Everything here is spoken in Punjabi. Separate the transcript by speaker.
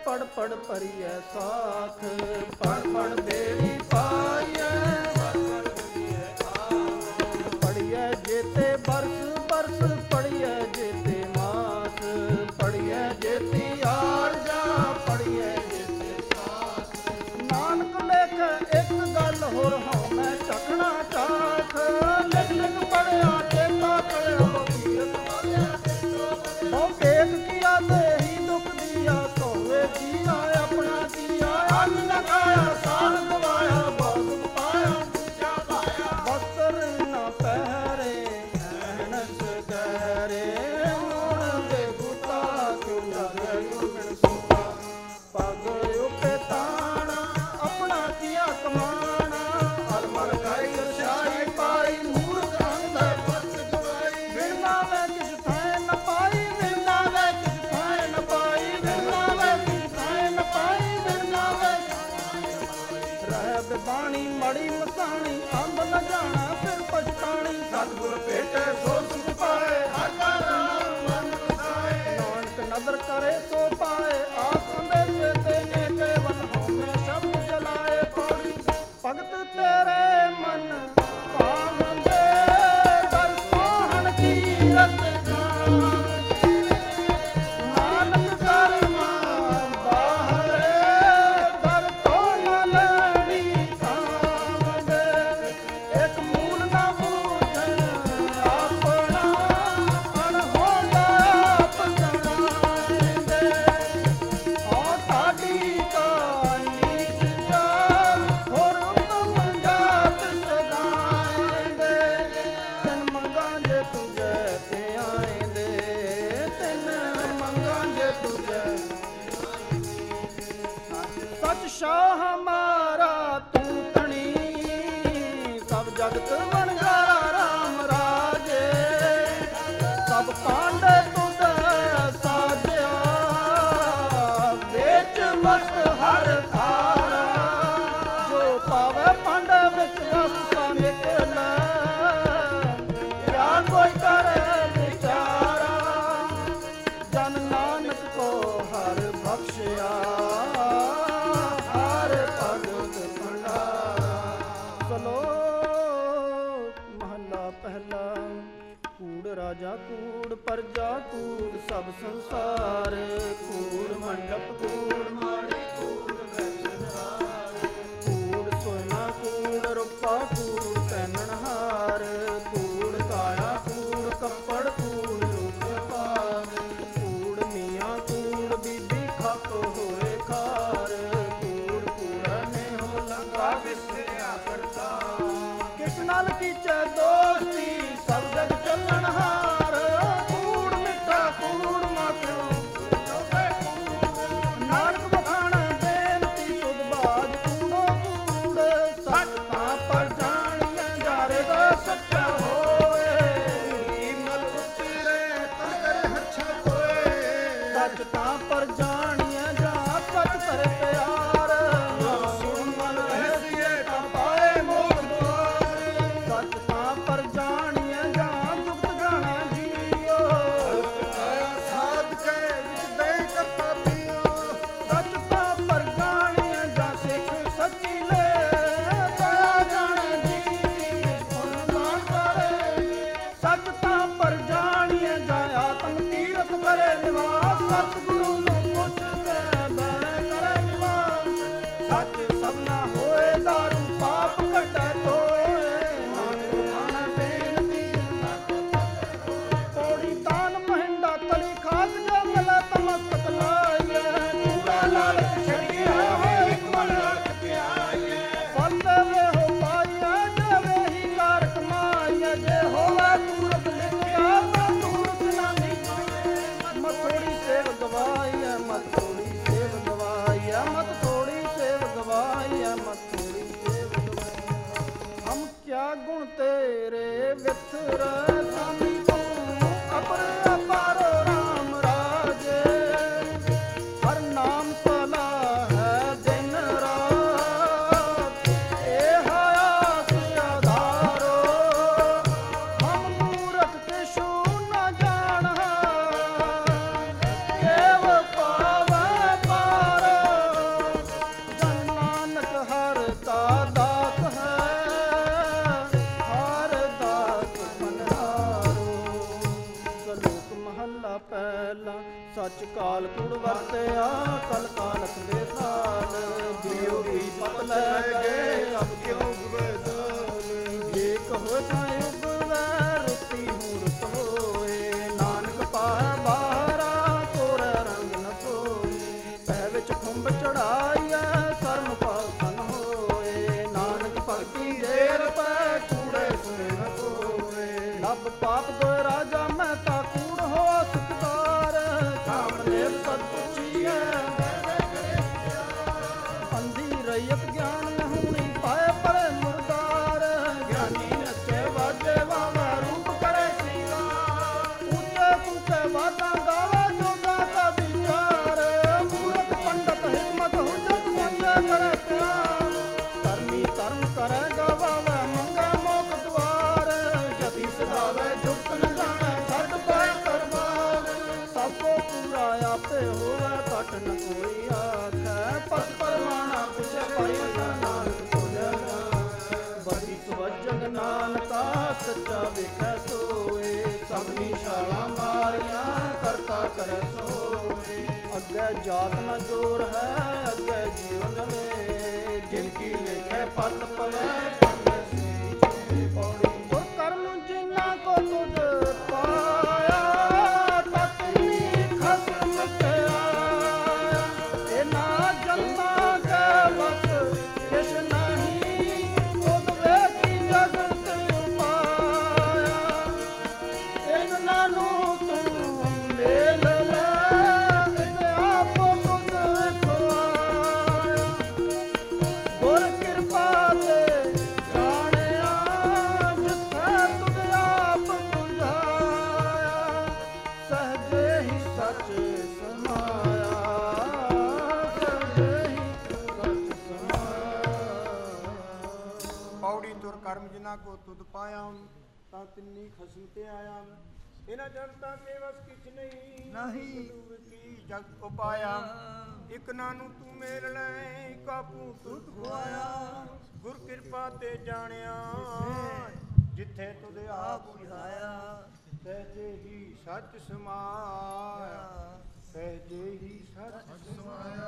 Speaker 1: ਪੜ ਪੜ ਭਰੀਐ ਸਾਥ, ਪੜ ਪੜ ਬੇੜੀ ਪਾਈਐ, ਪੜੀਐ ਜੇਤੇ ਬਰਸ ਬਰਸ, ਪੜੀਐ ਜੇਤੇ ਮਾਸ, ਪੜੀਐ ਜੇਤੀ ਆਰਜਾ, ਪੜੀਐ ਜੇਤੇ ਸਾਥ। ਨਾਨਕ ਲੇਖ ਇੱਕ ਗੱਲ ਹੋਰ ਹਉ ਮੈਂ ਚੱਕਣਾ ਚਾਖ, ਲਿਖ ਲਿਖ ਪੜਿਆ ਚੇਤਾ ਕਰਿਆ ਬਹੁ ਭੇਦ ਕੀਆ ਦੇਹੀ ਦੁਖ ਦੀਆ, ਸੋਵੇ ਜੀਆ ਆਪਣਾ ਜੀਆ, ਅੰਨ ਨ ਖਾਇਆ ਸਾਰ ਗਵਾਇਆ, ਬਹੁਤ ਪਾਇਆ ਦੂਜਾ ਪਾਇਆ, ਵਸਤਰ ਨ ਪਹਿਰੇ ਐਨਸ ਕਰੇ, ਹੁਣ ਦੇ ਬੂਟਾ ਕਿਉਂ ਲੱਗੇ ਗੁਰਮਿਣ ਸੁਤਾ, ਪਗ ਉਪੇ ਤਾਣਾ ਆਪਣਾ ਕੀਆ ਕਮਾਣਾ, ਅਲਮਲ ਕਾਈ ਰਸਾਈ ਪਾਈ, ਮੂਰਖ ਅੰਦਰ ਪਤ ਗਵਾਈ, ਬਿਰਨਾ ਮੈਂ ਕਿਸ ਥਾਂ ਨ ਪਾਈ, ਬਿਰਨਾ ਮੈਂ ਕਿਸ ਥਾਂ ਨ ਪਾਈ, ਬਿਰਨਾ ਮੈਂ ਕਿਸ ਥਾਂ ਨ ਪਾਈ, ਬਿਰਨਾ ਮੈਂ ਰਹਿ ਬਿਬਾਣੀ ਮੜੀ ਮਸਾਣੀ, ਅੰਬ ਨ ਜਾਣਾ ਫਿਰ ਪਛਤਾਣੀ, ਸਤਿਗੁਰ ਭੇਟੇ ਸੋ ਸੁਖ ਪਾਏ, ਹਰ ਕਾ ਨਾਮ ਮਨ ਵਸਾਏ, ਨਾਨਕ ਨਦਰ ਕਰੇ ਸੋ ਪਾਏ, ਆਪ ਸੰਦੇਸ਼ੇ ਤੇ ਨੇ ਕੇਵਲ ਹਉਮੈ ਸ਼ਬਦ ਜਲਾਏ, ਪੌੜੀ ਭਗਤ ਤੇਰੇ ਮਨ ਭਾਵੰਦੇ, ਦਰ ਸੋਹਣ ਕੀਰਤ ਗਾਨ, ਨਾਨਕ ਕਰ ਮਾਨ ਬਾਹਰੇ, ਦਰ ਤੋਂ ਨ ਲੈਣੀ ਕਾਮਦੇ, ਇੱਕ ਮੂਲ ਨਾ ਬੂਝਣ ਆਪਣਾ, ਅਣਹੋਂਦਾ ਆਪ ਜਣਾਂਦੇ, ਔ ਸਾਡੀ ਕਾ ਨੀਚ ਜਾਲ, ਹੋਰ ਉਤਮ ਜਾਤ ਸਦਾਇਂਦੇ, ਤਿੰਨ ਮੰਗਾਂ ਜੇ ਤੁਝੇ ਤੇ ਆਏਂਦੇ, ਤਿੰਨ ਮੰਗਾਂ ਜੇ ਤੁਝੇ, ਸਚ ਸ਼ਾਹ ਹਮਾਰਾ ਤੂੰ ਤਣੀ, ਸਭ ਜਗਤ ਵਣਜਾਰਾ ਰਾਮ ਰਾਜੇ, ਸਭ ਪਾਂਡੇ ਤੁਧ ਸਾਜਿਆ, ਵਿੱਚ ਮਸਤ ਹਰ ਥਾਰਾ, ਜੋ ਪਾਵੇ ਪਾਂਡੇ ਵਿੱਚ ਵਸਤਾ ਨਿਕਲੈ, ਕਿਆ ਕੋਈ ਕਰੇ ਵਿਚਾਰਾ, ਜਨ ਨਾਨਕ ਕੋ ਹਰ ਬਖਸ਼ਿਆ, ਹਰ ਭਗਤ ਭੰਡਾਰਾ। ਸ਼ਲੋਕ ਮਹਲਾ ਪਹਿਲਾ। ਕੂੜ ਰਾਜਾ ਕੂੜ ਪਰਜਾ ਕੂੜ ਸਭ ਸੰਸਾਰ, ਕੂੜ ਮੰਡਪ ਕੂੜ ਮਾੜੀ ਕੂੜ ਬੈਠਨਾਰ, ਕੂੜ ਸੋਨਾ ਕੂੜ ਰੂਪਾ ਕੂੜ ਪਹਿਨਣਹਾਰ, ਕੂੜ ਕਾਇਆ ਕੂੜ ਕੱਪੜ ਕੂੜ ਰੂਪ ਪਾਗ, ਕੂੜ ਮੀਆਂ ਕੂੜ ਬੀਬੀ ਖਪ ਹੋਏ ਖਾਰ, ਕੂੜ ਕੂੜਾ ਨੇ ਹੋ ਲੰਗਾ ਵਿਸਰਿਆ ਕਰਤਾ, ਕਿਸ ਨਾਲ ਕੀਚੈ ਦੋਸਤੀ ਸਭ ਜਗ ਚੱਲਣਹਾਰ, ਕੂੜ ਮਿੱਠਾ ਕੂੜ ਮਾਖਿਓ ਨਾਨਕ ਬਖਾਣਾ ਬੇਨਤੀ ਤੁਧ ਬਾਜ, ਕੂੜੋ ਕੂੜ ਸੱਚ ਤਾਂ ਪਰ ਜਾਣੀਐ, ਜਾਰੇ ਦਾ ਸੱਚਾ ਹੋਏ, ਮਲ ਉਤਰੇ ਤਾਂ ਕਰ ਹੱਛਾ ਕੋਏ, ਸੱਚ ਤਾਂ ਪਰ ਜਾਣੀਐ, ਜਾ ਸੱਚ ਕਰੇ ਪਿਆਰ, ਸੁਣ ਮਨ ਰਹਿਸੀਏ ਤਾਂ ਪਾਏ ਮੋਖ ਦੁਆਰ, ਸੱਚ ਤਾਂ ਪਰ ਜਾਣੀਐ, ਜਾ ਜੁਗਤ ਗਾਣਾ ਜੀਓ, ਸਾਧ ਕੇ ਵਿੱਚ ਦੇ ਕਰਤਾ ਪੀਓ, ਸੱਚ ਤਾਂ ਪਰ ਜਾਣੀਐ, ਜਾ ਸਿੱਖ ਸੱਚੀ ਲੈ, ਦਇਆ ਜਾਣੇ ਜੀ ਪੁੰਨ ਨਾ ਕਰੇ, ਸੱਚ ਤਾਂ ਪਰ ਜਾਣੀਐ, ਜਾ ਆਤਮ ਤੀਰਥ ਕਰੇ ਨਿਵਾਸ, ਸਤਿਗੁਰੂ ਨੂੰ ਪੁੱਛ ਕੇ ਬਹਿ ਕਰੇ ਨਿਵਾਸ, ਕਾਲ ਕੂੜ ਵਰਤਿਆ ਕਲ ਕਾਲਕ ਦੇ ਸਾਲ ਵਿਯੋਗੀ ਪਤ ਲੈ ਗਏ ਅਬ ਕਿਉ ਗੁਰਦਾਨ ਜੇ ਕਹੋ ਤਾਂ ਯੁਗ ਵੈ ਰੁੱਤੀ ਮੂਰਤ ਹੋਏ ਨਾਨਕ ਪਾਇ ਬਾਹਰਾ ਤੋਰ ਰੰਗ ਨ ਸੋਏ ਪੈ ਵਿੱਚ ਖੁੰਭ ਚੜਾਈਐ ਸਰਮ ਪਾਸਨ ਹੋਏ ਨਾਨਕ ਭਗਤੀ ਦੇਰ ਪੈ ਕੂੜੇ ਸੁਣੇ ਨ ਕੋਏ ਲੱਭ ਪਾਪ ਦੋਇ ਰਾਜਾ ਮੈਂ ਤਾ ਕੂੜ ਹੋ ਸੁਖਦਾਰ ਸਾਹਮਣੇ ਸਤ ਪੁੱਛੀਐ ਅੰਧੀ ਰਈਅਤ ਗਿਆਨ ਹੂਣੀ ਪਾਏ ਪਰੇ ਮੁਰਦਾਰ ਗਿਆਨੀ ਨੱਚੇ ਵਾਜੇ ਵਾਵਾ ਰੂਪ ਕਰੇ ਸ਼ਿੰਗਾਰ ਉੱਚੇ ਉੱਚੇ ਵਾਦਾਂ ਗਾਵੇ ਜੋਗਾ ਕਾ ਵਿਚਾਰ ਮੂਰਖ ਪੰਡਤ ਹਿਕਮਤ ਹੁਜਤ ਮੰਗੇ ਕਰੇ ਪਿਆਰ ਧਰਮੀ ਧਰਮ ਕਰੇ ਗਵਾਵੇ ਮੰਗੇ ਮੋਖ ਦੁਆਰ ਜਤੀ ਸਦਾਵੇ ਜੁਗਤ ਨ ਜਾਣੇ ਛੱਡ ਪਾਏ ਕਰਮਾਰ ਸਭ ਕੋ ਪੂਰਾ ਆਪੇ ਹੋਵੇ ਘਟ ਨ ਕੋਈ ਆਖੈ ਪਤ ਪਰਮਾਣਾ ਪੁਛੇ ਪਾਈ ਨਾਨਕ ਬੋਲਿਆ ਬੜੀ ਸਵਜਗ ਨਾਨਕਾ ਸੱਚਾ ਵੇਖੈ ਸੋਏ ਸਭਨੀ ਸ਼ਾਲਾ ਮਾਰੀਆਂ ਕਰਤਾ ਕਰੈ ਸੋਏ ਅੱਗੇ ਜਾਤ ਨ ਜੋਰ ਹੈ ਅੱਗੇ ਜੀਵ ਨਵੇਂ ਜਿਨ ਕੀ ਲਿਖੇ ਪਤ ਪਵੇ ਪੌੜੀ ਗੁਰ ਕਰਮ ਜਿਨ੍ਹਾਂ ਕੋ ਤੁਧ ਪਾਇਆ ਤਤਨੀ ਖਸਮ ਕਿਆ ਇਹਨਾਂ ਜਨਮਾਂ ਕੇ ਵਸ ਕਿਛ ਨਹੀਂ ਤੁਧ ਵੇਖੀ ਜਗਤ ਉਪਾਇਆ ਇਹਨਾਂ ਨੂੰ ਤੂੰ ਮੇਲ ਲੈ ਤੇ ਆਪ ਤੁਧ ਖਵਾਇਆ ਗੁਰ ਕਿਰਪਾ ਤੇ ਜਾਣਿਆ ਜਿੱਥੇ ਤੁਧ ਆਪ ਬੁਝਾਇਆ ਸਹਜੇ ਹੀ ਸੱਚ ਸਮਾਇਆ ਸਹਜੇ ਹੀ ਸੱਚ ਸਮਾਇਆ
Speaker 2: ਪੌੜੀ ਤੁਰ ਕਰਮ ਜਿਨ੍ਹਾਂ ਕੋ ਤੁਧ ਪਾਇਆ ਤਾਂ ਤਿੰਨੀ ਖਸਮ ਤੇ ਆਇਆ ਇਹਨਾਂ ਜਨਤਾ ਕੇ ਵਸ ਕਿਛ ਨਹੀਂ ਕੀ ਜਗ ਉਪਾਇਆ ਇਕ ਨਾਨੂੰ ਤੂੰ ਮੇਲ ਲੈ ਕਾਪੂ ਤੁਧ ਖਵਾਇਆ ਗੁਰ ਕਿਰਪਾ ਤੇ ਜਾਣਿਆ ਜਿੱਥੇ ਤੁਧ ਆਪ ਬੁਝਾਇਆ ਸਹਿਜੇ ਹੀ ਸੱਚ ਸਮਾਇਆ ਸਹਿਜੇ ਹੀ ਸੱਚ ਸਮਾਇਆ